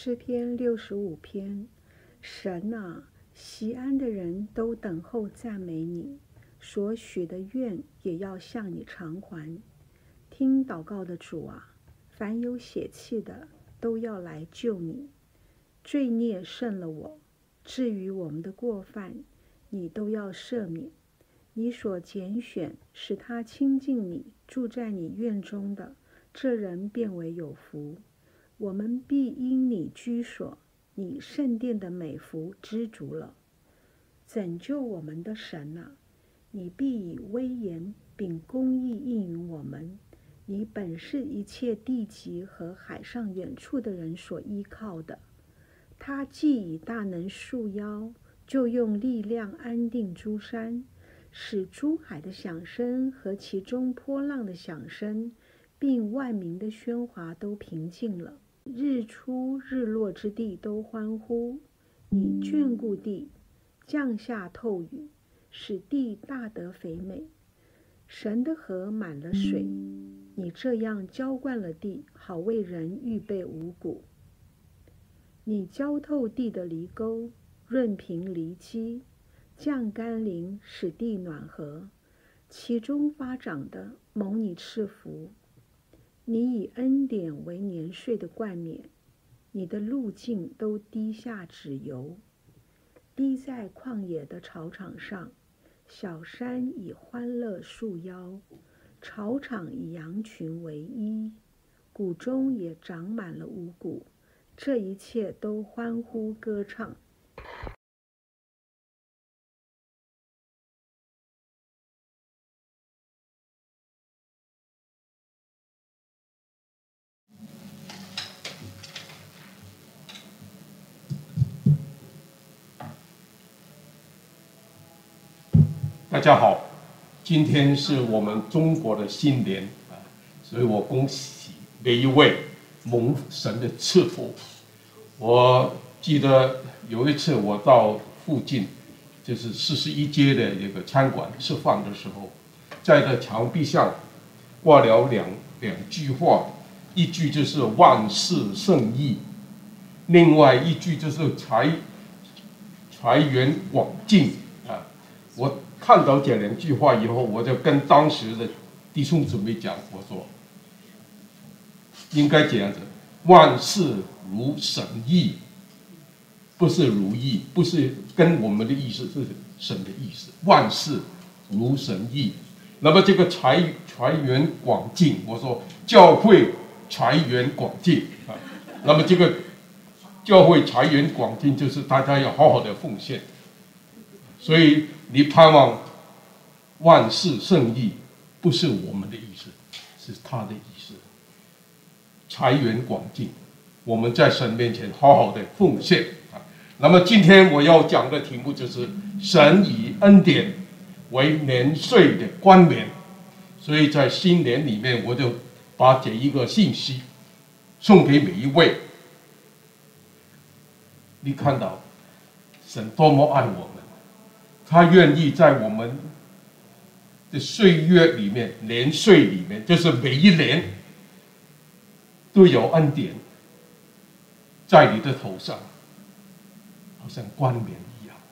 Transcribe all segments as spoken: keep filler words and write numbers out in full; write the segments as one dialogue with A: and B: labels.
A: 诗篇六十五篇，神啊，锡安的人都等候赞美你，所许的愿也要向你偿还。听祷告的主啊，凡有血气的都要来救你。罪孽胜了我，至于我们的过犯，你都要赦免。你所拣选使他亲近你，住在你院中的，这人便为有福。我们必因你居所，你圣殿的美福知足了。拯救我们的神啊，你必以威严并公义应允我们。你本是一切地极和海上远处的人所依靠的。他既以大能束腰，就用力量安定诸山，使诸海的响声和其中波浪的响声，并万民的喧哗都平静了。日出日落之地都欢呼。你眷顾地，降下透雨，使地大得肥美。神的河满了水，你这样浇灌了地，好为人预备五谷。你浇透地的犁沟，润平犁基，降甘霖，使地暖和。其中发长的，蒙你赐福。你以恩典为年岁的冠冕，你的路径都滴下脂油，滴在旷野的草场上。小山以欢乐束腰，草场以羊群为衣，谷中也长满了五谷，这一切都欢呼歌唱。
B: 大家好，今天是我们中国的新年啊，所以我恭喜每一位蒙神的赐福。我记得有一次我到附近，就是四十一街的一个餐馆吃饭的时候，在这墙壁上挂了两两句话，一句就是万事胜意，另外一句就是财财源广进啊。我看到这两句话以后，我就跟当时的弟兄姊妹讲，我说应该这样子，万事如神意，不是如意，不是跟我们的意思，是神的意思。万事如神意。那么这个财财源广进，我说教会财源广进啊。那么这个教会财源广进，就是大家要好好的奉献。所以你盼望万事胜意，不是我们的意思，是他的意思。财源广进，我们在神面前好好的奉献啊。那么今天我要讲的题目就是神以恩典为年岁的冠冕。所以在新年里面，我就把这一个信息送给每一位。你看到神多么爱我们，他愿意在我们的岁月里面，年岁里面，就是每一年都有恩典在你的头上，好像冠冕一样。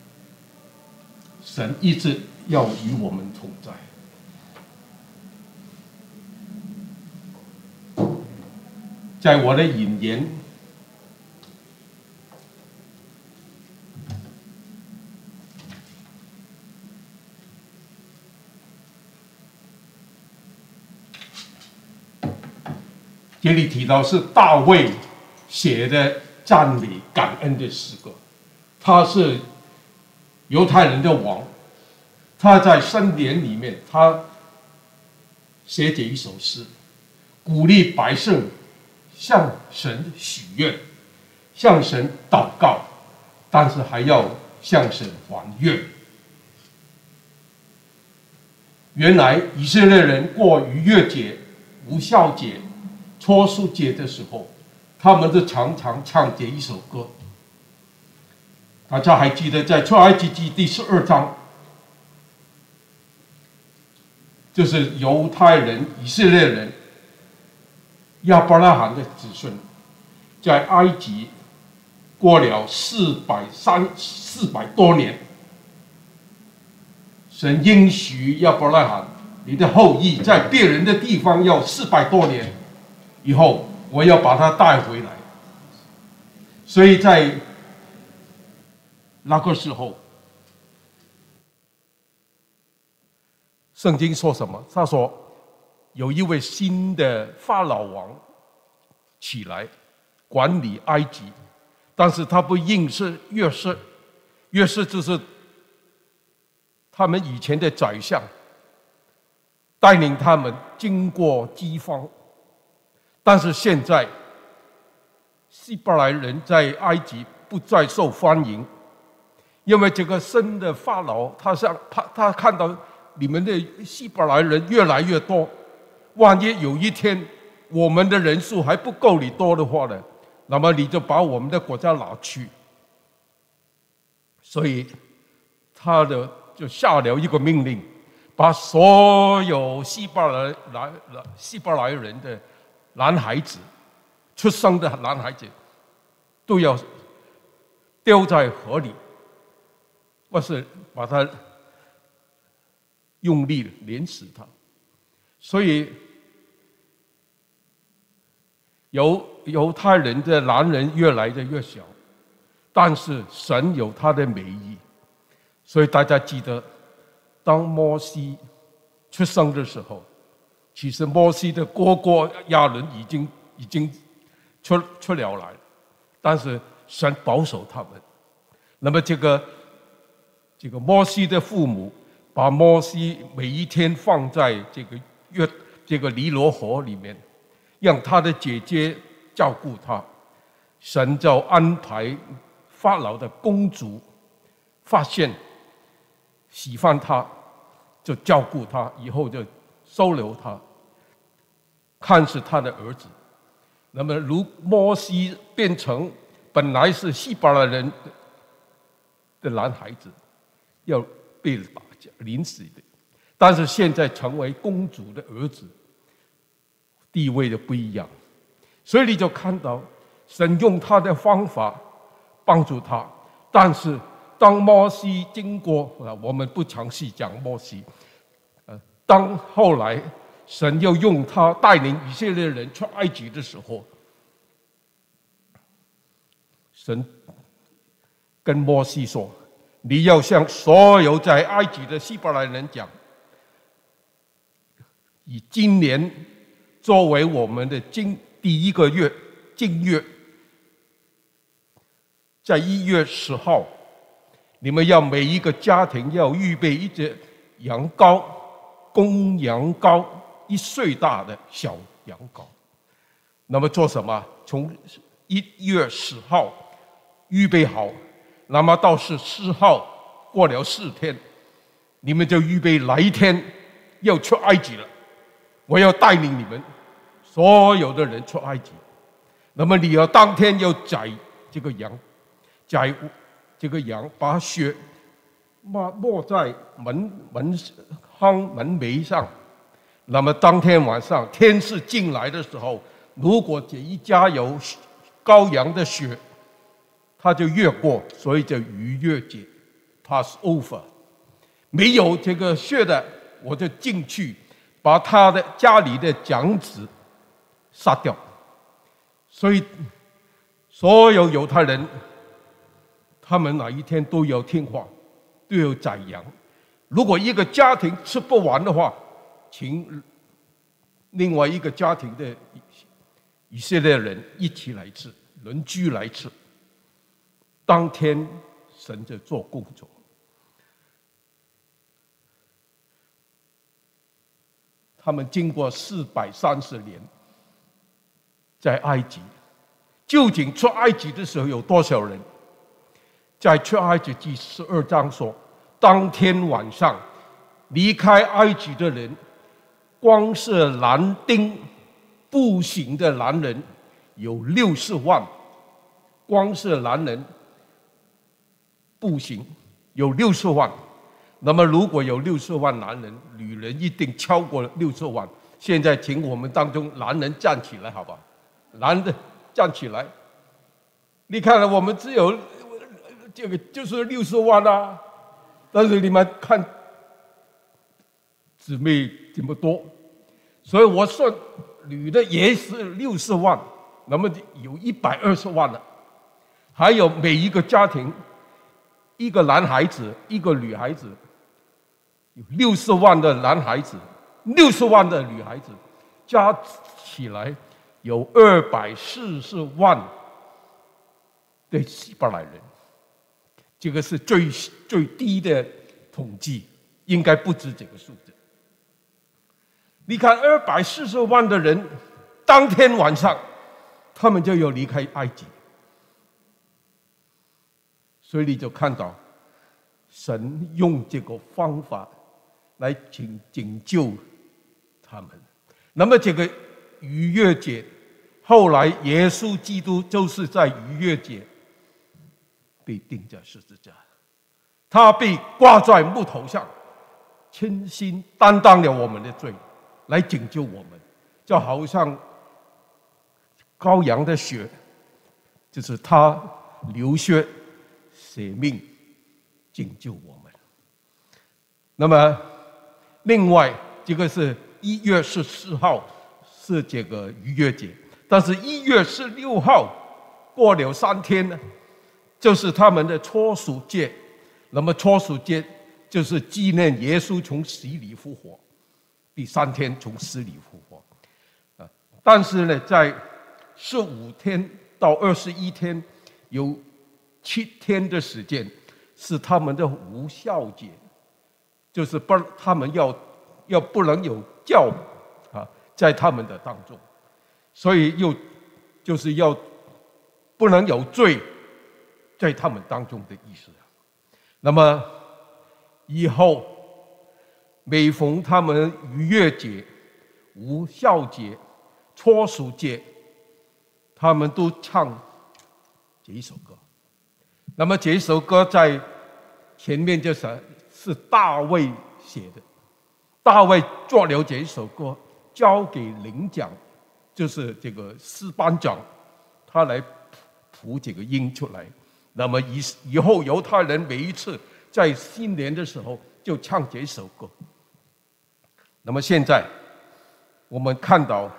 B: 神一直要与我们同在。在我的引言，这里提到是大卫写的赞美感恩的诗歌。他是犹太人的王，他在圣殿里面，他写这一首诗，鼓励百姓向神许愿，向神祷告，但是还要向神还愿。原来以色列人过逾越节、无酵节、初熟节的时候，他们都常常唱这一首歌。大家还记得在出埃及记第十二章，就是犹太人、以色列人、亚伯拉罕的子孙， 在埃及过了四百三四百多年，神应许亚伯拉罕，你的后裔在别人的地方要四百多年以后，我要把他带回来。所以在那个时候，圣经说什么？他说有一位新的法老王起来管理埃及，但是他不认识约瑟，约瑟就是他们以前的宰相，带领他们经过饥荒。但是现在希伯来人在埃及不再受欢迎，因为这个新的法老他想他他看到你们的希伯来人越来越多，万一有一天我们的人数还不够你多的话呢，那么你就把我们的国家拿去。所以他的就下了一个命令，把所有希伯来来希伯来人的男孩子，出生的男孩子都要丢在河里，或是把他用力碾死他。所以犹犹太人的男人越来越小，但是神有他的美意。所以大家记得，当摩西出生的时候，其实摩西的哥哥亚伦已经已经出出了来，但是神保守他们。那么这个这个摩西的父母把摩西每一天放在这个约这个尼罗河里面，让他的姐姐照顾他。神就安排法老的公主发现喜欢他，就照顾他，以后就收留他，看是他的儿子。那么如摩西变成本来是希伯来人的男孩子，要被打架凌死的，但是现在成为公主的儿子，地位的不一样。所以你就看到神用他的方法帮助他。但是当摩西经过，我们不详细讲摩西，当后来神要用他带领以色列人出埃及的时候，神跟摩西说，你要向所有在埃及的希伯来人讲，以今年作为我们的今第一个月正月，在一月十号，你们要每一个家庭要预备一只羊羔，公羊羔，一岁大的小羊羔。那么做什么？从一月十号预备好，那么到十四号过了四天，你们就预备哪一天要出埃及了。我要带领你们所有的人出埃及。那么你要当天要宰这个羊，宰这个羊，把血抹抹在门门框门楣上。那么当天晚上天使进来的时候，如果这一家有羔羊的血，他就越过，所以叫逾越节 pass over。 没有这个血的，我就进去把他的家里的长子杀掉。所以所有犹太人他们哪一天都要听话，都要宰羊。如果一个家庭吃不完的话，请另外一个家庭的以色列人一起来吃，轮居来吃。当天神就做工作。他们经过四百三十年在埃及，究竟出埃及的时候有多少人？在出埃及记十二章说，当天晚上离开埃及的人，光是男丁步行的男人有六十万，光是男人步行有六十万。那么如果有六十万男人，女人一定超过六十万。现在请我们当中男人站起来，好吧？男的站起来， 你看了，我们只有这个就是六十万啊，但是你们看姊妹这么多，所以我算女的也是六十万，那么有一百二十万了。还有每一个家庭，一个男孩子，一个女孩子，有六十万的男孩子，六十万的女孩子，加起来有二百四十万的希伯来人。这个是最最低的统计，应该不止这个数字。你看，二百四十万的人，当天晚上，他们就要离开埃及。所以你就看到，神用这个方法来拯拯救他们。那么这个逾越节，后来耶稣基督就是在逾越节被钉在十字架，他被挂在木头上，亲心担当了我们的罪，来拯救我们。就好像羔羊的血，就是他流血舍命拯救我们。那么另外这个是一月十四号是这个逾越节，但是一月十六号过了三天呢，就是他们的初熟节。那么初熟节就是纪念耶稣从死里复活，第三天从死里复活。但是呢，在十五天到二十一天有七天的时间是他们的无酵节，就是不他们要要不能有酵啊，在他们的当中，所以又就是要不能有罪在他们当中的意思。那么以后每逢他们逾越节、无酵节、初熟节，他们都唱这一首歌。那么这首歌在前面就是是大卫写的，大卫做了这一首歌，交给伶长，就是这个诗班长，他来谱这个音出来。那么以以后犹太人每一次在新年的时候就唱这首歌。那么现在我们看到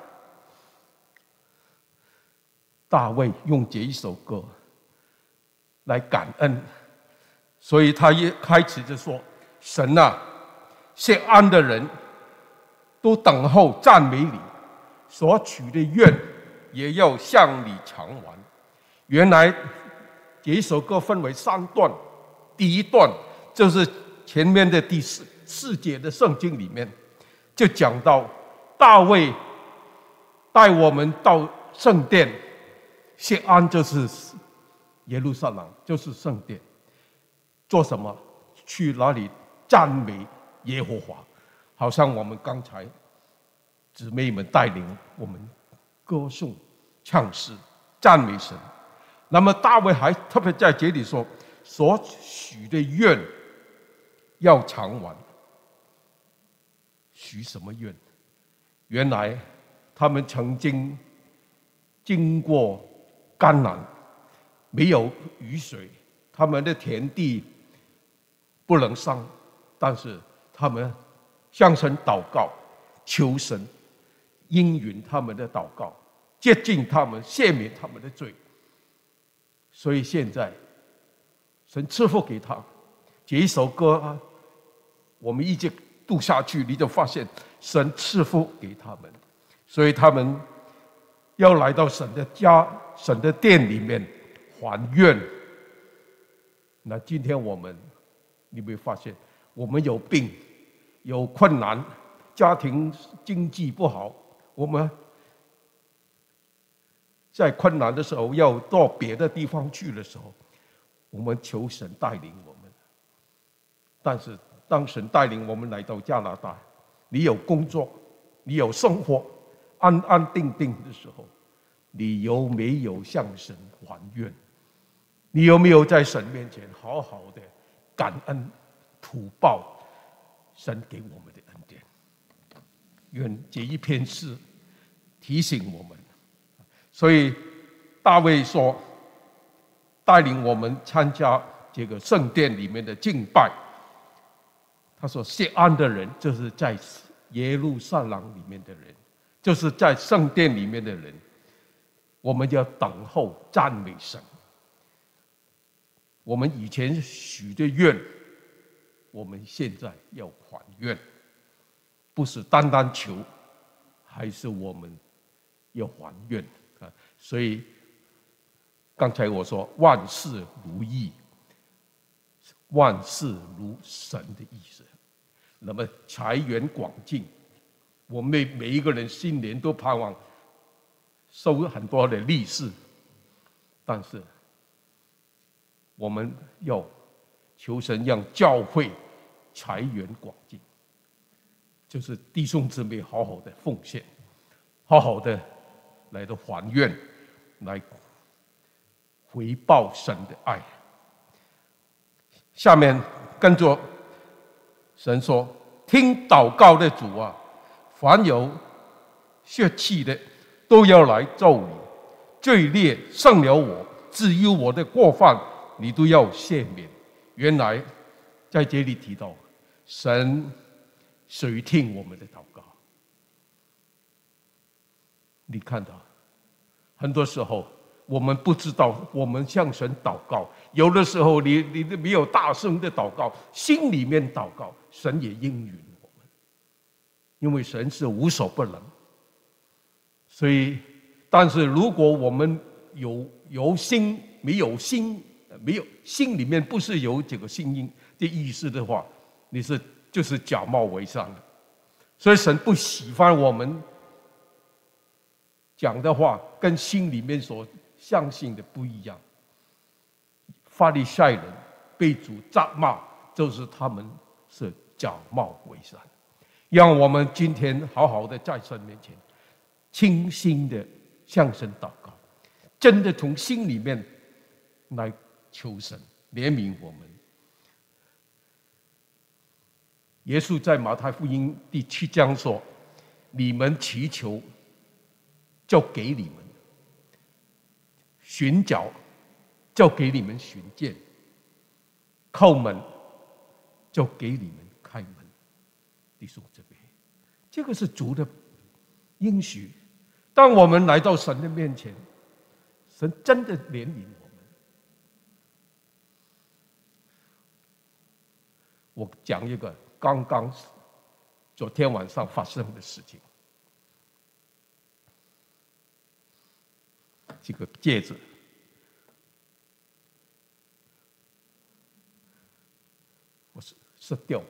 B: 大卫用这一首歌来感恩，所以他一开始就说：“神啊，谢安的人都等候赞美你，所许的愿也要向你偿还。”原来这一首歌分为三段，第一段就是前面的第四四节的圣经里面，就讲到大卫带我们到圣殿，谢安就是耶路撒冷，就是圣殿，做什么？去哪里赞美耶和华？好像我们刚才姊妹们带领我们歌颂、唱诗、赞美神。那么大卫还特别在这里说，所许的愿要偿还。许什么愿？原来他们曾经经过干旱，没有雨水，他们的田地不能上，但是他们向神祷告，求神应允他们的祷告，接近他们，赦免他们的罪。所以现在神赐福给他这一首歌啊，我们一直读下去，你就发现神赐福给他们，所以他们要来到神的家、神的殿里面还愿。那今天我们，你会发现我们有病、有困难，家庭经济不好，我们在困难的时候要到别的地方去的时候，我们求神带领我们。但是当神带领我们来到加拿大，你有工作，你有生活，安安定定的时候，你有没有向神还愿？你有没有在神面前好好的感恩吐报神给我们的恩典？愿这一篇诗提醒我们。所以大卫说： 带领我们参加这个圣殿里面的敬拜。他说：“谢安的人，就是在耶路撒冷里面的人，就是在圣殿里面的人。我们要等候赞美神。我们以前许的愿，我们现在要还愿，不是单单求，还是我们要还愿啊！所以刚才我说万事如意。”万事如神的意思，那么财源广进，我们每每一个人新年都盼望收很多的利是，但是我们要求神让教会财源广进，就是弟兄姊妹好好的奉献，好好的来到还愿，来回报神的爱。下面跟着神说：“听祷告的主啊，凡有血气的都要来咒你，罪孽胜了我，至于我的过犯，你都要赦免。”原来在这里提到，神谁听我们的祷告？你看到，很多时候我们不知道，我们向神祷告，有的时候你你没有大声的祷告，心里面祷告，神也应允我们，因为神是无所不能。所以，但是如果我们有有心没有心，没有心里面不是有这个心音的意思的话，你是就是假冒为善的。所以神不喜欢我们讲的话跟心里面所相信的不一样。法利赛人被主责骂，就是他们是假冒为善。让我们今天好好的在神面前清心的向神祷告，真的从心里面来求神怜悯我们。耶稣在马太福音第七章说：“你们祈求，就给你们；寻找，就给你们寻见；叩门，就给你们开门。”弟兄姊妹，这个是主的应许。当我们来到神的面前，神真的怜悯我们。我讲一个刚刚昨天晚上发生的事情。这个戒指，我是失掉。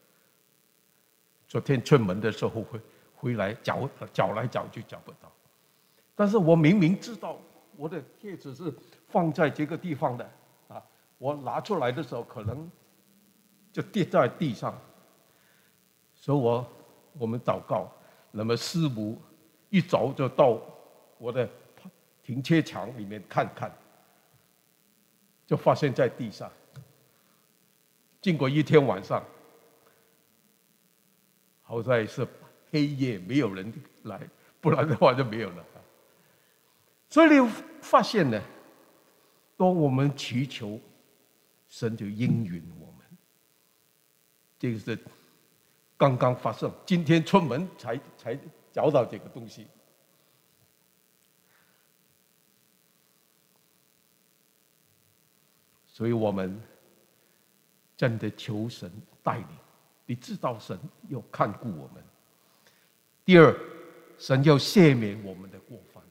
B: 昨天出门的时候回回来找找来找去找不到，但是我明明知道我的戒指是放在这个地方的啊，我拿出来的时候可能就跌在地上，所以我我们祷告，那么师母一早就到我的停车场里面看看，就发现在地上。经过一天晚上，好在是黑夜，没有人来，不然的话就没有了。所以你发现呢，当我们祈求，神就应允我们。这个是刚刚发生，今天出门才才找到这个东西。所以我们真的求神带领，你知道神要看顾我们。第二，神要赦免我们的过犯。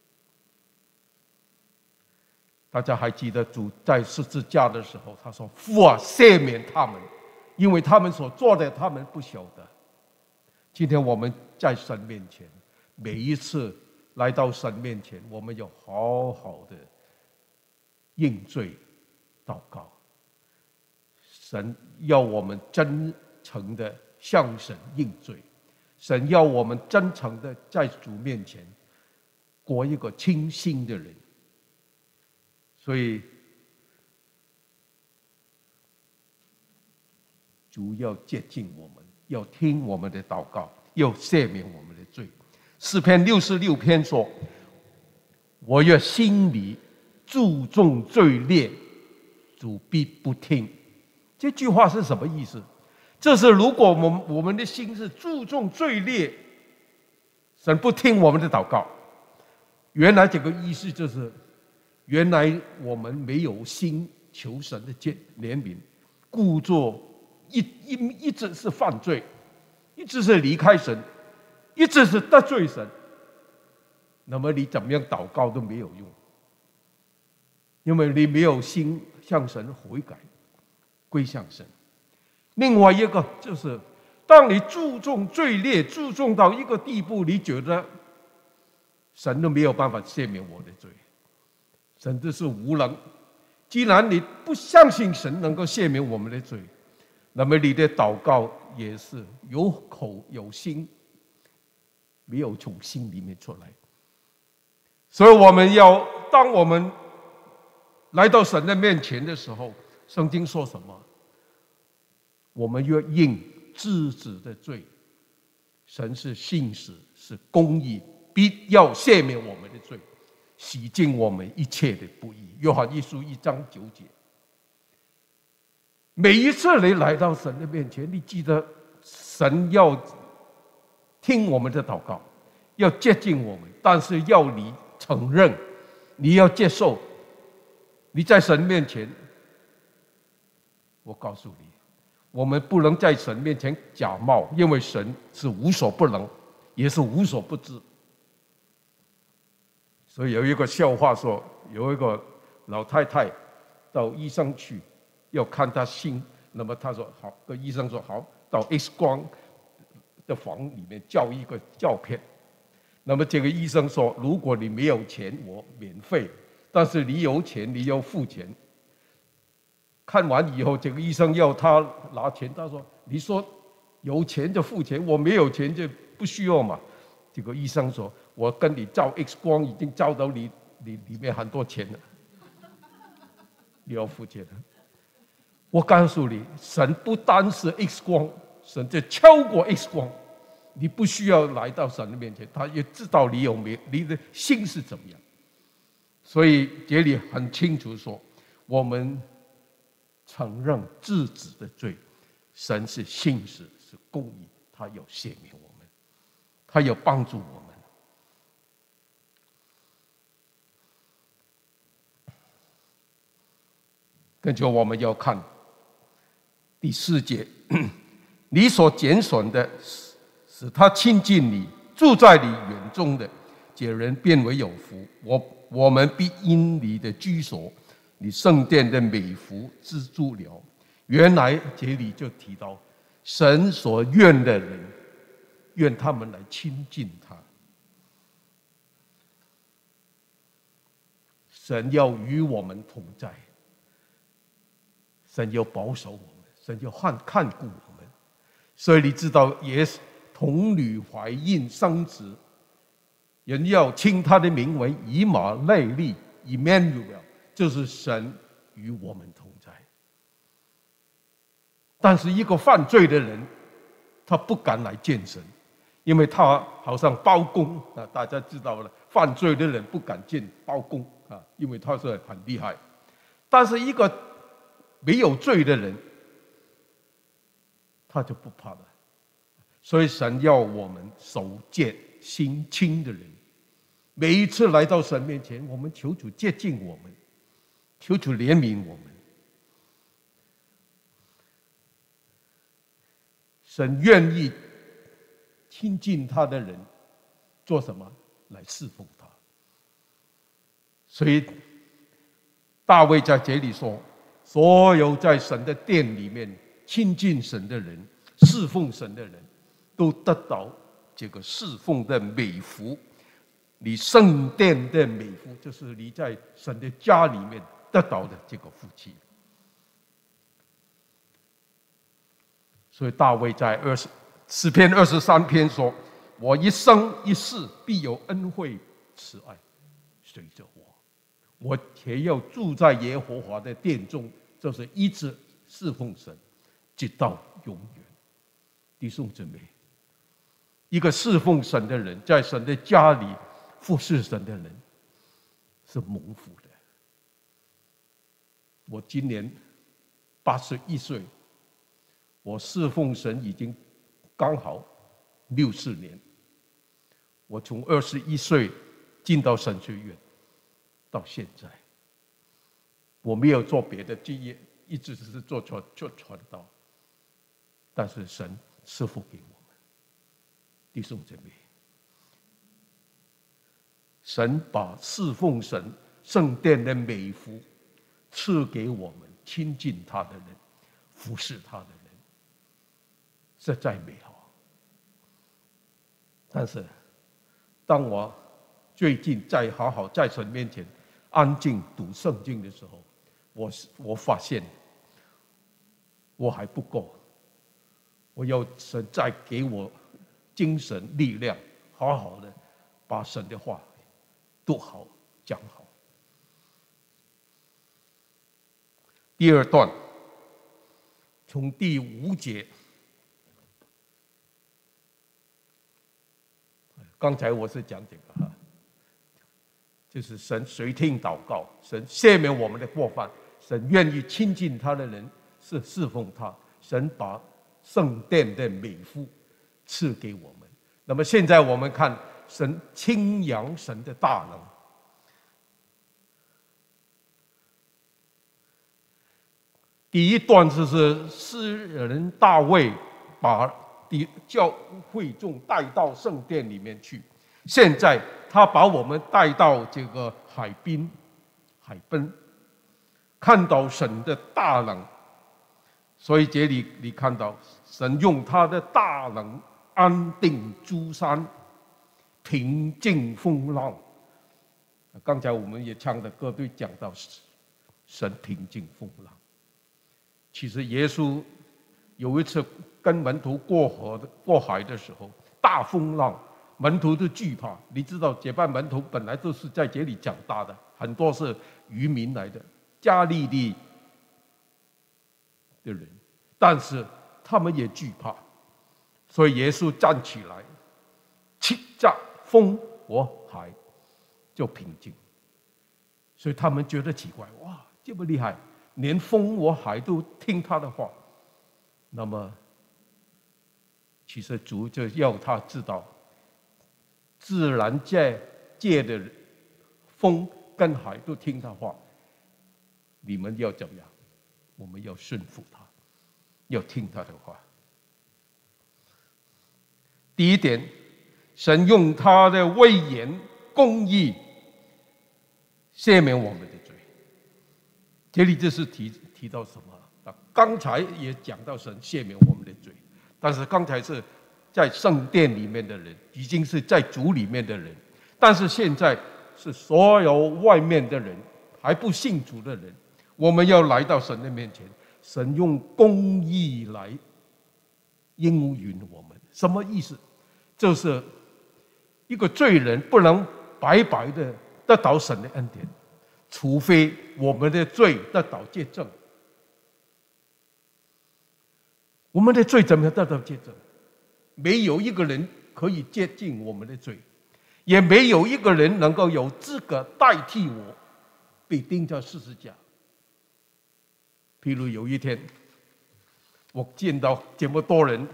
B: 大家还记得主在十字架的时候，他说：“父啊，赦免他们，因为他们所做的，他们不晓得。”今天我们在神面前，每一次来到神面前，我们要好好的认罪祷告。神要我们真诚的向神认罪，神要我们真诚的在主面前过一个清心的人。所以主要接近我们，要听我们的祷告，要赦免我们的罪。诗篇六十六篇说：“我要心里注重罪孽，主必不听。这句话是什么意思？这是如果我们我们的心是注重罪孽，神不听我们的祷告。原来这个意思就是，原来我们没有心求神的怜悯，故作一一一直是犯罪，一直是离开神，一直是得罪神。那么你怎么样祷告都没有用，因为你没有心向神悔改，归向神。另外一个就是，当你注重罪孽，注重到一个地步，你觉得神都没有办法赦免我的罪，神都是无能。既然你不相信神能够赦免我们的罪，那么你的祷告也是有口有心，没有从心里面出来。所以我们要，当我们来到神的面前的时候，圣经说什么？我们要应自己的罪，神是信实，是公义，必要赦免我们的罪，洗净我们一切的不义。约翰一书一章九节。每一次你来到神的面前，你记得神要听我们的祷告，要接近我们，但是要你承认，你要接受。你在神面前，我告诉你，我们不能在神面前假冒，因为神是无所不能，也是无所不知。所以有一个笑话说，有一个老太太到医生去，要看她心，那么她说好，跟医生说好，到 X 光的房里面照一个照片。那么这个医生说，如果你没有钱，我免费；但是你有钱，你要付钱。看完以后，这个医生要他拿钱，他说：“你说有钱就付钱，我没有钱就不需要嘛。”这个医生说：“我跟你照 X 光，已经照到你你里面很多钱了，你要付钱。”我告诉你，神不单是 X 光，神就超过 X 光。你不需要来到神的面前，他也知道你有没有，你的心是怎么样。所以这里很清楚说，我们承认自己的罪，神是信实，是公义，他要赦免我们，他要帮助我们。跟着我们要看第四节，你所拣选的，使他亲近你，住在你园中的，这人变为有福。我我们必因你的居所，你圣殿的美福知足了。原来这里就提到，神所愿的人，愿他们来亲近他。神要与我们同在，神要保守我们，神要看看顾我们。所以你知道，也是童女怀孕生子，人要称他的名为以马内利 Emmanuel， 就是神与我们同在。但是一个犯罪的人，他不敢来见神，因为他好像包公啊，大家知道了，犯罪的人不敢见包公啊，因为他是很厉害。但是一个没有罪的人，他就不怕了。所以神要我们守戒心清的人，每一次来到神面前，我们求主接近我们，求主怜悯我们。神愿意亲近他的人做什么？来侍奉他。所以大卫在这里说，所有在神的殿里面亲近神的人，侍奉神的人，都得到这个侍奉的美福。你圣殿的美福，就是你在神的家里面得到的这个福气。所以大卫在二十诗篇二十三篇说：“我一生一世必有恩惠慈爱随着我，我且要住在耶和华的殿中，就是一直侍奉神，直到永远。”弟兄姊妹，一个侍奉神的人，在神的家里服侍神的人，是蒙福的， 我今年八十一岁，我侍奉神已经刚好六四年。我从二十一岁进到神学院，到现在，我没有做别的职业，一直只是做传做传道。但是神赐福给我们，弟兄姐妹，神把侍奉神圣殿的美福赐给我们亲近他的人，服侍他的人，实在美好。但是当我最近在好好在神面前安静读圣经的时候，我我发现我还不够，我要神再给我精神力量，好好的把神的话读好讲好。第二段从第五节，刚才我是讲这个哈，就是神垂听祷告，神赦免我们的过犯，神愿意亲近他的人是侍奉他，神把圣殿的美福赐给我们。那么现在我们看神清扬神的大能。第一段就是诗人大卫把教会众带到圣殿里面去，现在他把我们带到这个海滨海滨，看到神的大能。所以这里你看到神用他的大能安定诸山，平静风浪。刚才我们也唱的歌队讲到神平静风浪。其实耶稣有一次跟门徒过河过海的时候，大风浪，门徒都惧怕。你知道这班门徒本来都是在这里长大的，很多是渔民来的，加利利的人，但是他们也惧怕，所以耶稣站起来，气炸风和海就平静。所以他们觉得奇怪，哇，这么厉害，连风和海都听他的话。那么其实主就要他知道，自然界界的风跟海都听他话，你们要怎么样？我们要顺服他，要听他的话。第一点，神用他的威严公义赦免我们的罪。这里就是提提到什么？刚才也讲到神赦免我们的罪，但是刚才是在圣殿里面的人，已经是在主里面的人，但是现在是所有外面的人，还不信主的人，我们要来到神的面前，神用公义来应允我们。什么意思？就是一个罪人不能白白的得到神的恩典，除非我们的罪得到见证。我们的罪怎么样得到见证？没有一个人可以接近我们的罪，也没有一个人能够有资格代替我被钉在十字架。譬如有一天，我见到这么多人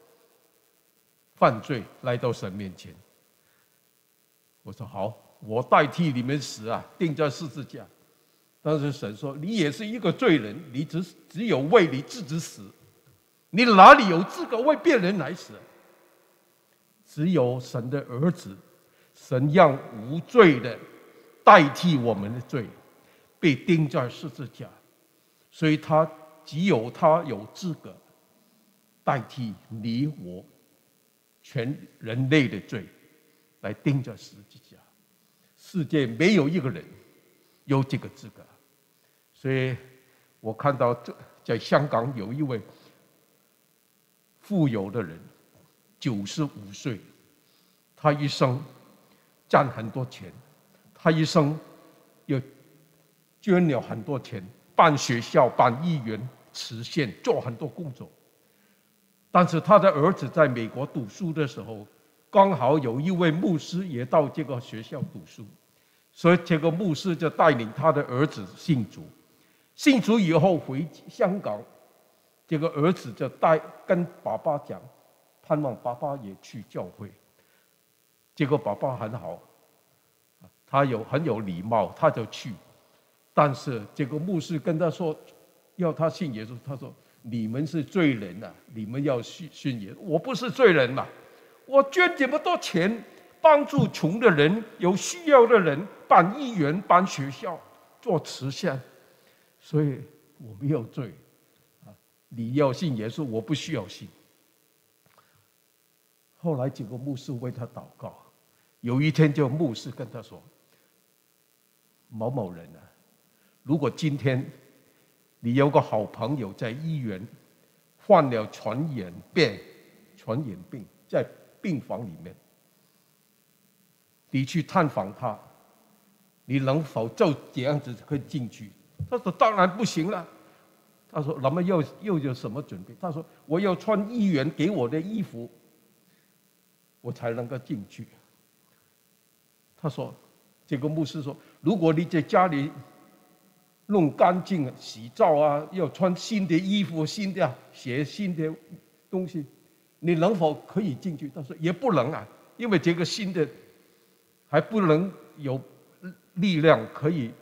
B: 犯罪来到神面前，我说好，我代替你们死啊，钉在十字架。但是神说，你也是一个罪人，你只只有为你自己死，你哪里有资格为别人来死？只有神的儿子，神让无罪的代替我们的罪，被钉在十字架，所以他只有他有资格代替你我全人类的罪，来钉在十字架。世界没有一个人有这个资格。所以我看到在香港有一位富有的人，九十五岁，他一生赚很多钱，他一生又捐了很多钱，办学校、办医院、慈善，做很多工作。但是他的儿子在美国读书的时候，刚好有一位牧师也到这个学校读书，所以这个牧师就带领他的儿子信主。 信主以后回香港，这个儿子就带跟爸爸讲，盼望爸爸也去教会。结果爸爸很好，他有很有礼貌，他就去。但是这个牧师跟他说，要他信耶稣，他说：“你们是罪人啊，你们要信信耶稣。我不是罪人嘛，我捐这么多钱，帮助穷的人、有需要的人，办医院、办学校，做慈善，所以我没有罪啊。你要信耶稣，我不需要信。”后来几个牧师为他祷告，有一天就牧师跟他说：“某某人啊，如果今天你有个好朋友在医院患了传染病，传染病在病房里面，你去探访他，你能否就这样子可以进去？”他说：“当然不行了。”他说：“那么又又有什么准备？”他说：“我要穿医院给我的衣服，我才能够进去。”他说：“这个牧师说，如果你在家里弄干净、洗澡啊，要穿新的衣服、新的鞋、新的东西，你能否可以进去？”他说：“也不能啊，因为这个新的还不能有力量可以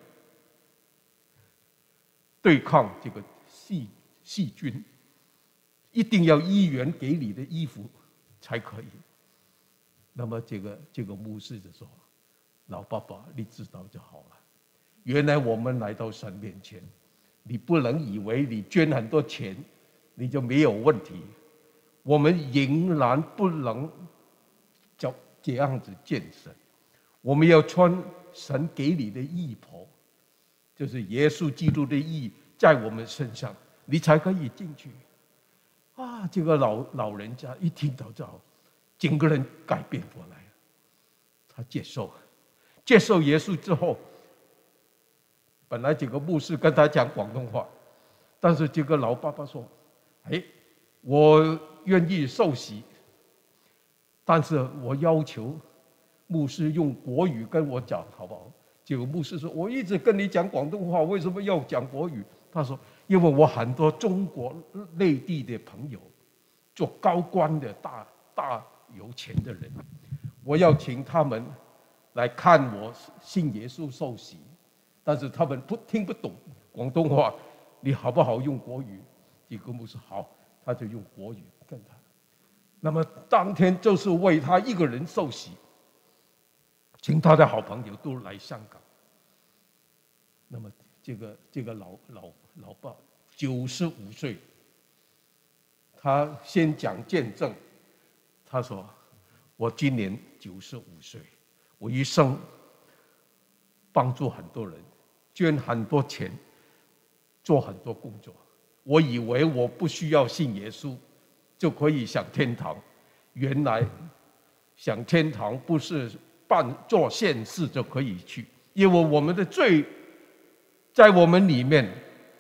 B: 对抗这个细细菌，一定要医院给你的衣服才可以。”那么这个这个牧师就说：“老爸爸，你知道就好了。原来我们来到神面前，你不能以为你捐很多钱，你就没有问题。我们仍然不能就这样子见神。我们要穿神给你的义袍，就是耶稣基督的义在我们身上，你才可以进去。”啊，这个老老人家一听到这，整个人改变过来了，他接受。接受耶稣之后，本来这个牧师跟他讲广东话，但是这个老爸爸说：“哎，我愿意受洗，但是我要求牧师用国语跟我讲，好不好？”这个牧师说：“我一直跟你讲广东话，为什么要讲国语？”他说：“因为我很多中国内地的朋友，做高官的大大有钱的人，我要请他们来看我信耶稣受洗，但是他们不听不懂广东话，你好不好用国语？”这个牧师好，他就用国语跟他。那么当天就是为他一个人受洗，请他的好朋友都来香港。那么这个这个老老老爸九十五岁，他先讲见证，他说：“我今年九十五岁。我一生帮助很多人，捐很多钱，做很多工作。我以为我不需要信耶稣就可以上天堂，原来上天堂不是办做善事就可以去，因为我们的罪在我们里面，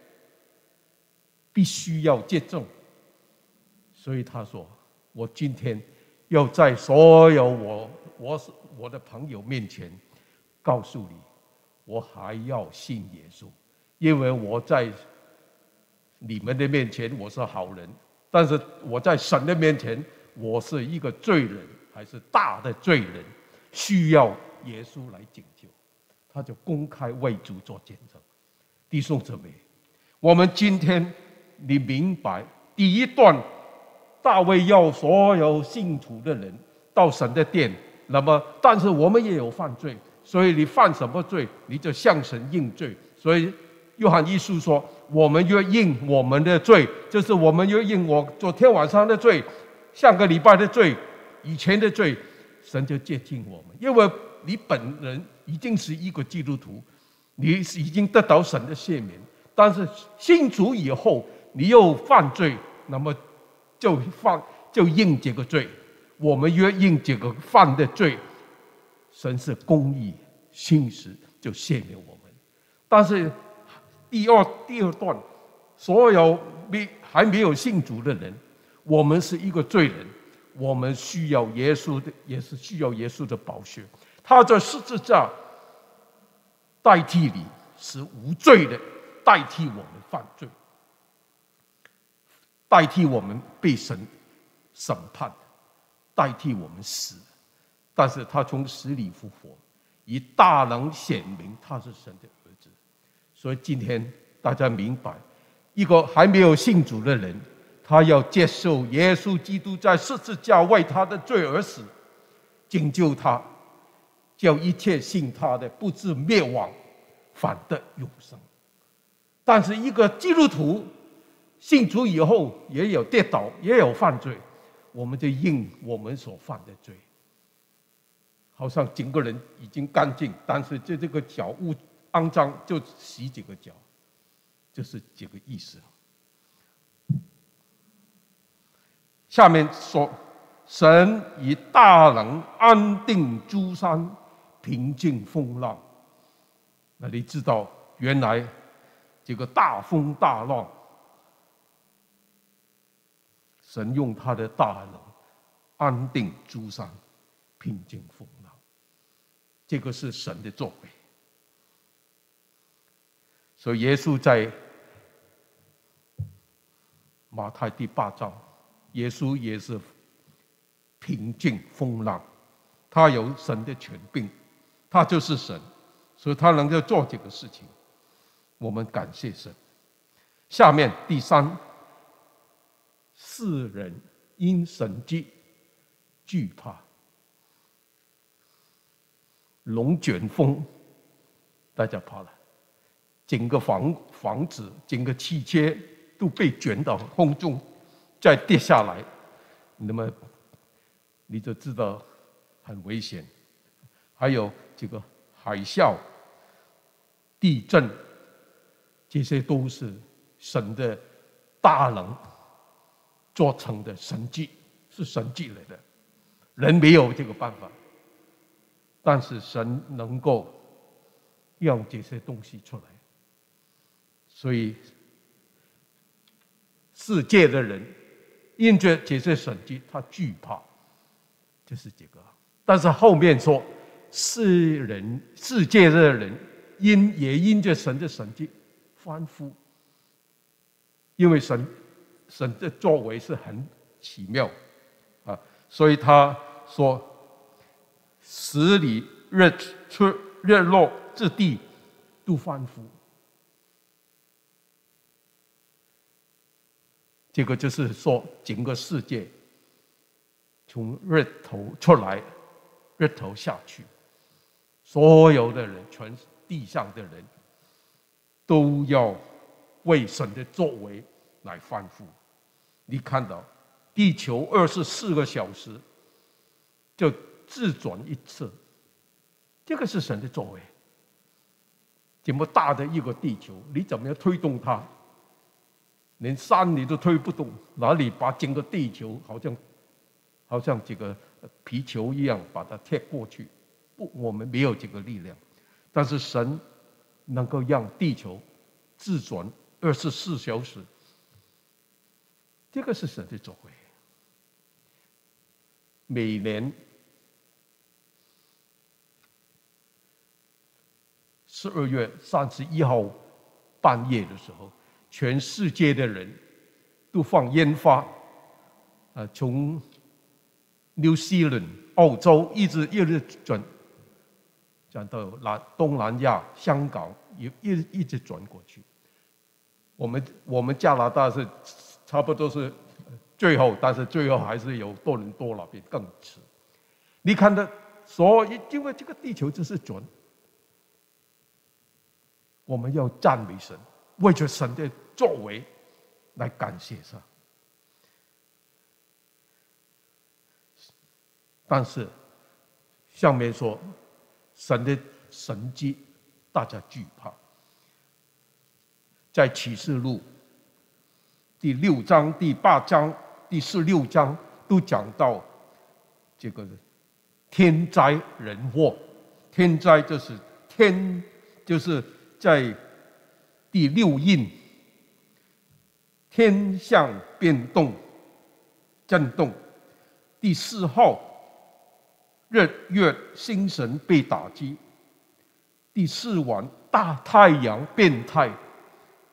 B: 必须要接正。”所以他说：“我今天要在所有我我我的朋友面前告诉你，我还要信耶稣，因为我在你们的面前我是好人，但是我在神的面前我是一个罪人，还是大的罪人，需要耶稣来拯救。”他就公开为主做见证。弟兄姊妹，我们今天你明白第一段，大卫要所有信主的人到神的殿，那么但是我们也有犯罪，所以你犯什么罪，你就向神认罪。所以约翰一书说，我们若认我们的罪，就是我们若认我昨天晚上的罪，上个礼拜的罪，以前的罪，神就接近我们。因为你本人已经是一个基督徒，你已经得到神的赦免，但是信主以后你又犯罪，那么就犯就认这个罪。我们若认这个犯的罪，神是公义信实，就赦免我们。但是第二第二段，所有没还没有信主的人，我们是一个罪人，我们需要耶稣的，也是需要耶稣的宝血。他在十字架代替你是无罪的， 代替我们犯罪，代替我们被神审判，代替我们死。但是他从死里复活，以大能显明他是神的儿子。所以今天大家明白，一个还没有信主的人，他要接受耶稣基督在十字架为他的罪而死，拯救他，叫一切信他的不至灭亡，反得永生。但是一个基督徒信主以后，也有跌倒，也有犯罪，我们就应我们所犯的罪，好像整个人已经干净，但是就这个脚污肮脏，就洗几个脚，就是这个意思。下面说，神以大能安定诸山，平静风浪。那你知道，原来这个大风大浪，神用他的大能安定诸山，平静风浪。这个是神的作为。所以耶稣在马太第八章，耶稣也是平静风浪，他有神的权柄，他就是神，所以他能够做这个事情，我们感谢神。下面第三，世人因神迹惧怕。龙卷风，大家怕了，整个房房子、整个汽车都被卷到空中，再跌下来，那么你就知道很危险。还有这个海啸、地震，这些都是神的大能做成的神迹，是神迹来的，人没有这个办法。但是神能够让这些东西出来，所以世界的人因着这些神迹，他惧怕，就是这个。但是后面说，世人世界的人因也因着神的神迹欢呼，因为神神的作为是很奇妙啊，所以他说。十里日出日落之地都欢呼，这个就是说整个世界从日头出来，日头下去，所有的人，全地上的人都要为神的作为来欢呼。你看到地球二十四个小时就自转一次，这个是神的作为。这么大的一个地球，你怎么样推动它？连山你都推不动，哪里把整个地球好像好像这个皮球一样把它踢过去？不，我们没有这个力量。但是神能够让地球自转二十四小时，这个是神的作为。每年十二月三十一号半夜的时候，全世界的人都放烟花，呃，从 New Zealand 澳洲一直一直转，转到南东南亚、香港，也一一直转过去。我们我们加拿大是差不多是最后，但是最后还是有多伦多那边更迟。你看到，所以因为这个地球就是转。我们要赞美神，为着神的作为来感谢神。但是下面说神的神迹，大家惧怕。在启示录第六章、第八章、第十六章都讲到这个天灾人祸。天灾就是天，就是在第六印，天象变动、震动；第四号，日月星辰被打击；第四晚，大太阳变态；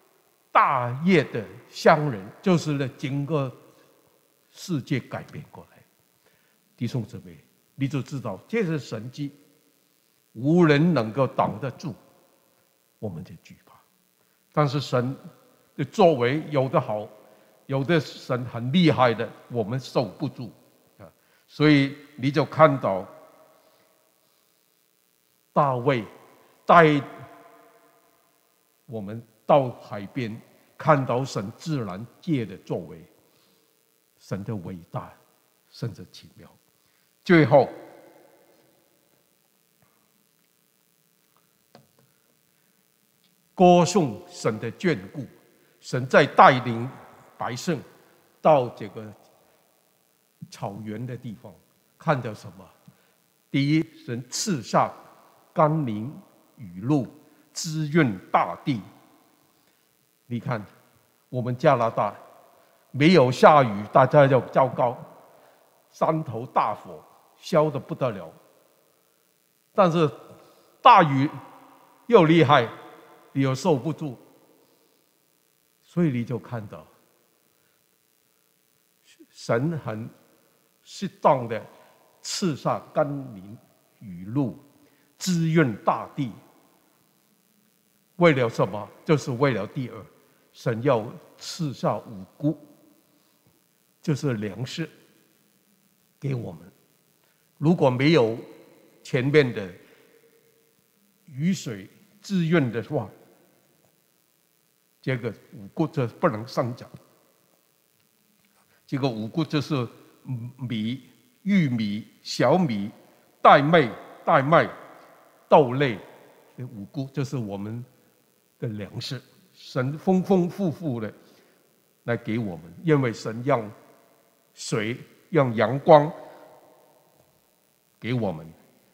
B: 大业的乡人，就是呢整个世界改变过来。弟兄姊妹，你就知道这是神迹，无人能够挡得住我们的惧怕。但是神的作为有的好，有的神很厉害的，我们受不住啊。所以你就看到大卫带我们到海边，看到神自然界的作为，神的伟大，神的奇妙。最后，歌颂神的眷顾，神在带领百姓到这个草原的地方，看到什么？第一，神赐下甘霖雨露，滋润大地。你看，我们加拿大没有下雨，大家就糟糕，山头大火，烧得不得了。但是大雨又厉害，你又受不住，所以你就看到神很适当的赐下甘霖雨露，滋润大地。为了什么？就是为了第二，神要赐下五谷，就是粮食给我们。如果没有前面的雨水滋润的话，这个五谷就不能生长。这个五谷就是米、玉米、小米、大麦、大麦、豆类的五谷，就是我们的粮食。神丰丰富富的来给我们，因为神让水、让阳光给我们，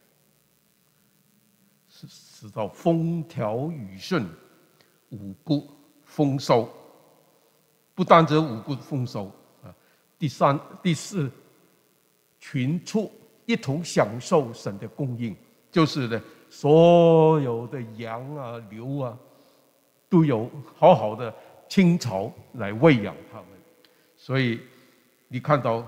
B: 使到风调雨顺，五谷丰收。不单止五谷丰收啊，第三、第四，群畜一同享受神的供应，就是呢，所有的羊啊、牛啊，都有好好的青草来喂养他们。所以你看到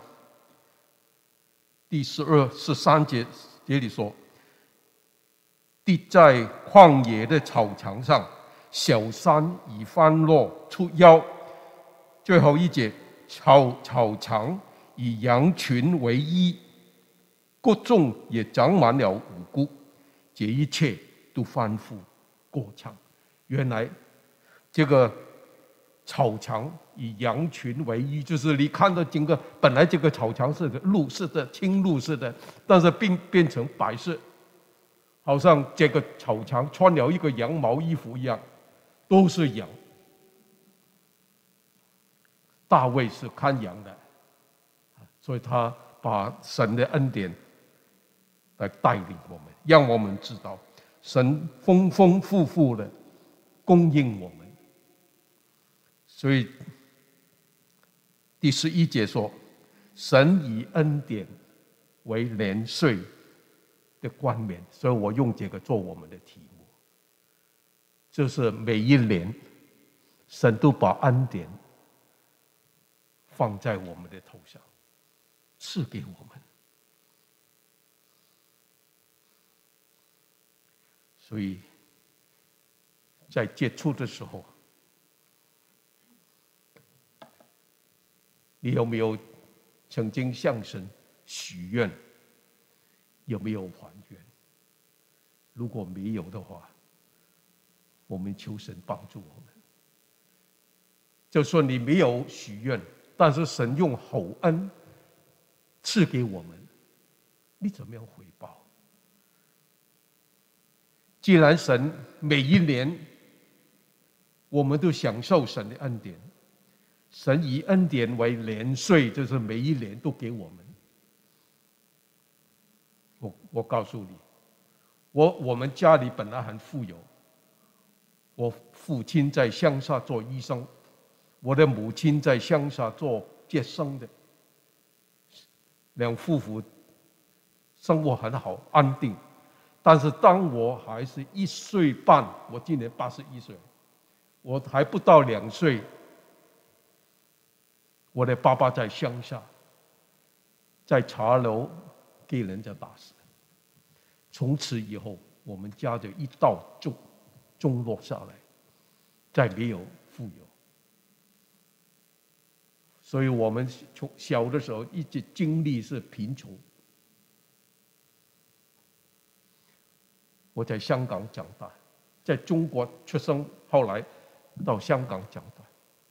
B: 第十二、十三节这里说，地在旷野的草场上，小山已翻落出腰。最后一节，草草场以羊群为衣，谷中也长满了五谷，这一切都翻覆过场。原来这个草场以羊群为衣，就是你看到整个本来这个草场是个绿色的、青绿色的，但是变变成白色，好像这个草场穿了一个羊毛衣服一样，都是羊。大卫是看羊的，所以他把神的恩典来带领我们，让我们知道神丰丰富富的供应我们。所以第十一节说，神以恩典为年岁的冠冕，所以我用这个做我们的题目，就是每一年神都把恩典放在我们的头上，赐给我们。所以在接触的时候，你有没有曾经向神许愿？有没有还愿？如果没有的话，我们求神帮助我们。就算你没有许愿，但是神用厚恩赐给我们，你怎么样回报？既然神每一年我们都享受神的恩典，神以恩典为年岁，就是每一年都给我们。我我告诉你，我我们家里本来很富有，我父亲在乡下做医生，我的母亲在乡下做接生的，两夫妇生活很好安定。但是当我还是一岁半，我今年八十一岁， 我还不到两岁，我的爸爸在乡下，在茶楼给人家打死。从此以后，我们家就一道中中落下来，再没有富有。所以我们从小的时候一直经历是贫穷。我在香港长大，在中国出生，后来到香港长大。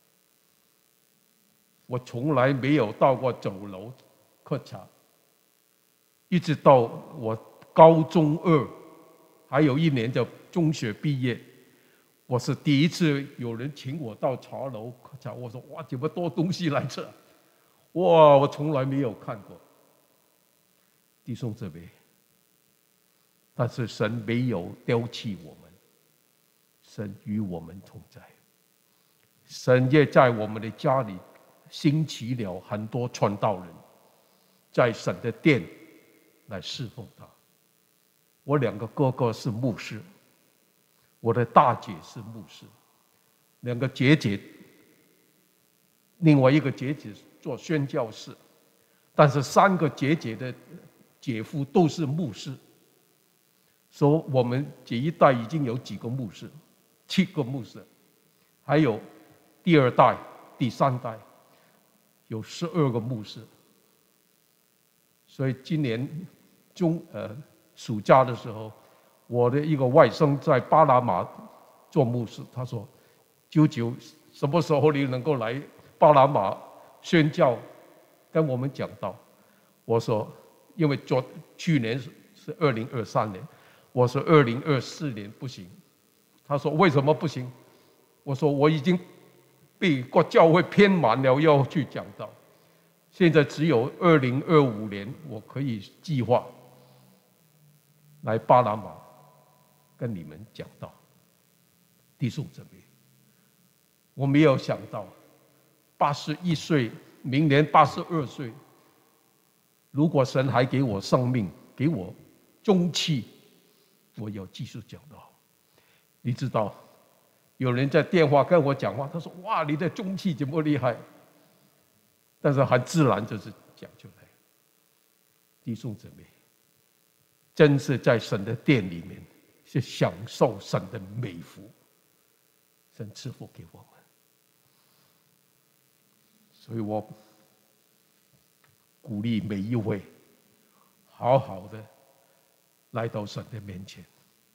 B: 我从来没有到过酒楼喝茶，一直到我高中二，还有一年的中学毕业，我是第一次有人请我到茶楼喝茶。我说哇，这么多东西来吃，哇，我从来没有看过。弟兄姊妹，但是神没有丢弃我们，神与我们同在。神也在我们的家里兴起了很多传道人，在神的殿来侍奉他。我两个哥哥是牧师，我的大姐是牧师，两个姐姐，另外一个姐姐做宣教士，但是三个姐姐的姐夫都是牧师。说我们这一代已经有几个牧师，七个牧师，还有第二代、第三代，有十二个牧师。所以今年中呃暑假的时候，我的一个外甥在巴拿马做牧师，他说：“舅舅，什么时候你能够来巴拿马宣教，跟我们讲道？”我说：“因为昨去年是是二零二三年。”我说二零二四年不行，他说为什么不行？我说我已经被各教会偏满了，要去讲道，现在只有二零二五年我可以计划来巴拿马跟你们讲道。弟兄姊妹，我没有想到八十一岁，明年八十二岁，如果神还给我生命，给我中气，我要继续讲道。你知道，有人在电话跟我讲话，他说：“哇，你的中气这么厉害。”但是很自然就是讲出来。弟兄姊妹，真是在神的殿里面，是享受神的美福，神赐福给我们。所以我鼓励每一位，好好的来到神的面前，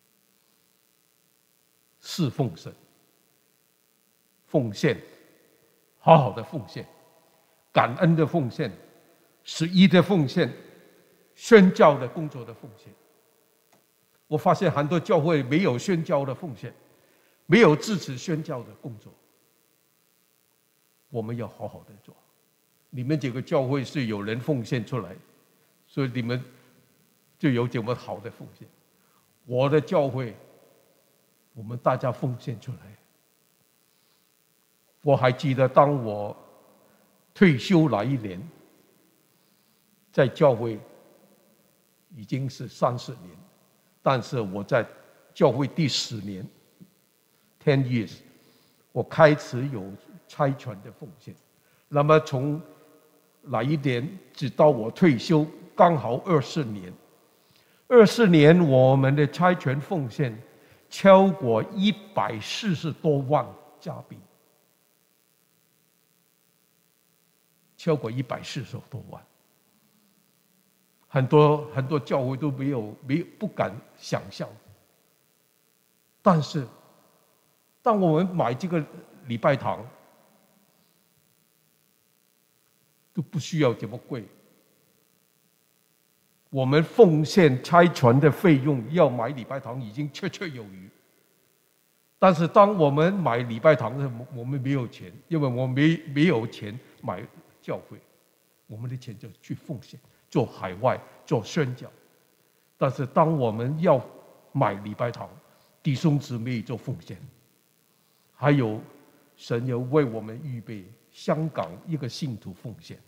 B: 侍奉神，奉献，好好的奉献，感恩的奉献，十一的奉献，宣教的工作的奉献。我发现很多教会没有宣教的奉献，没有支持宣教的工作，我们要好好的做。你们这个教会是有人奉献出来，所以你们就有这么好的奉献。我的教会，我们大家奉献出来。我还记得当我退休那一年，在教会已经是三十年，但是我在教会第十年 ten years， 我开始有差传的奉献。那么从那一年直到我退休，刚好二十年。二十年，我们的差传奉献超过一百四十多万加币，超过一百四十多万。很多很多教会都没有没有不敢想象。但是，当我们买这个礼拜堂，都不需要这么贵。我们奉献差传的费用要买礼拜堂已经绰绰有余。但是当我们买礼拜堂的时候，我们没有钱，因为我们没没有钱买教会，我们的钱就去奉献，做海外，做宣教。但是当我们要买礼拜堂，弟兄姊妹做奉献，还有神要为我们预备香港一个信徒奉献，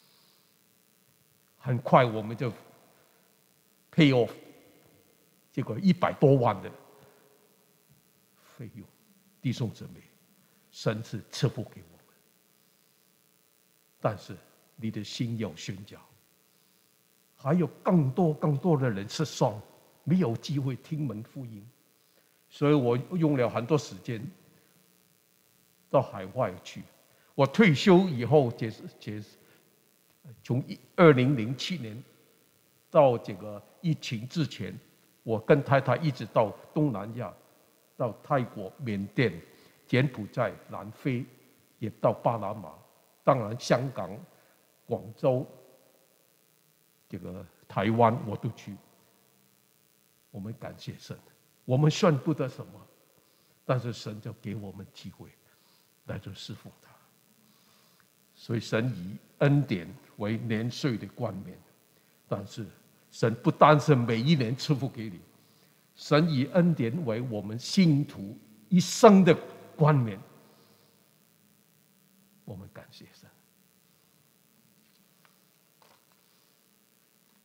B: 很快我们就 pay off 这个一百多万的费用。弟兄姊妹， 神是赐福给我们，但是你的心要宣教。还有更多更多的人是双没有机会听闻福音，所以我用了很多时间到海外去。我退休以后，结结从二零零七年到这个疫情之前，我跟太太一直到东南亚，到泰国、缅甸、柬埔寨、南非，也到巴拿马，当然香港、广州、这个台湾我都去。我们感谢神，我们算不得什么，但是神就给我们机会来做侍奉他。所以神以恩典为年岁的冠冕，但是神不单是每一年赐福给你，神以恩典为我们信徒一生的冠冕。我们感谢神。